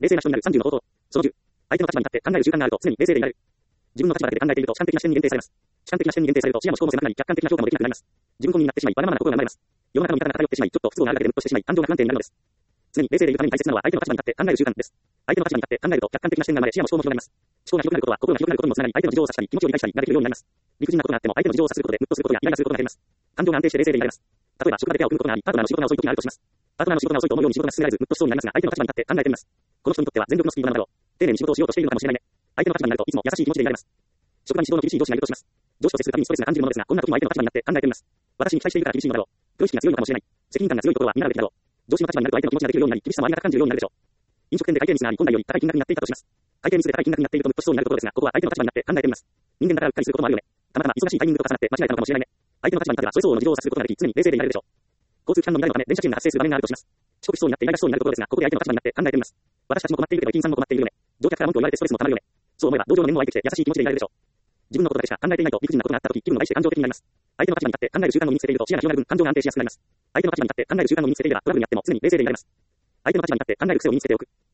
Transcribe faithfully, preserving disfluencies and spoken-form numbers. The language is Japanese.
冷静な人になるさんじゅうの方法。そのじゅう。相手の立場に立って考える習慣があると常に冷静でいられる。自分の立場だけで考えていると主観的な視点に限定されます。主観的な視点に限定されると視野も思考も狭くなり客観的な評価もできなくなります。自分本位になってしまいわがままな心が生まれます。世の中の見方が偏ってしまいちょっと不都合があるだけでムッとしてしまい感情が不安定になるのです。常に冷静でいるために大切なのは相手の立場に立って考える習慣です。相手の立場に立って考えると客観的な視点が生まれ視野も思考も広がります。思考が広くなることは心が広くなることにもつながり相手の事情を察したり気持ちを理解したりができるようになります。理不尽なことがあっても相手の事情を察することでムッとすることやイライラすることが減ります。感情が安定して冷静でいられます。例えば職場で手を組むことがあり、パートナーの仕事が遅い時があるとします。パートナーの仕事が遅いと思うように仕事が進められずムッとしそうになりますが相手の立場に立って考えてみます。この人にとっては全力のスピードなのだろう。丁寧に仕事をしようとしているのかもしれないね。相手の立場になるといつも優しい気持ちでいられます。職場に指導の厳しい上司がいるとします。上司と接するたびにストレスが感じるものですが、こんな時も相手の立場になって考えてみます。私に期待しているから厳しいのだろう。プロ意識が強いのかもしれない。責任感が強いところは見られるべきだろう。上司の立場になると相手の気持ちができるようになり、厳しさもありがたく感じるようになるでしょう。飲食店で会計ミスがあり、本来より高い金額になっていたとします。会計ミスで高い金額になっているとムッとしそうになるところですが、ここは相手の立場になって考えてみます。人間だからうっかりすることもあるよね。たまたま忙しいタイミングと重なって間違えたのかもしれないね。相手の立場に立てばそれ相応の事情を察することができ、常に冷静でいられるでしょう。交通機関の乱れのため電車賃が発生する場面があるとします。遅刻しそうになってイライラしそうになるところですが、ここで相手の立場になって考えてみます。私たちも困っているけど駅員さんも困っているよね。乗客から文句を言われてストレスもたまるよね。そう思えば同情の念も湧いてきて優しい気持ちでいられるでしょう。自分のことだけしか考えていないと理不尽なことがあったとき、気分を害して感情的になります。相手の立場に立って考える習慣を身につけていると視野が広がる分感情が安定しやすくなります。相手の立場に立って考える習慣を身につけていればトラブルにあっても常に冷静でいられます。相手の立場に立って考える癖を身につけておく。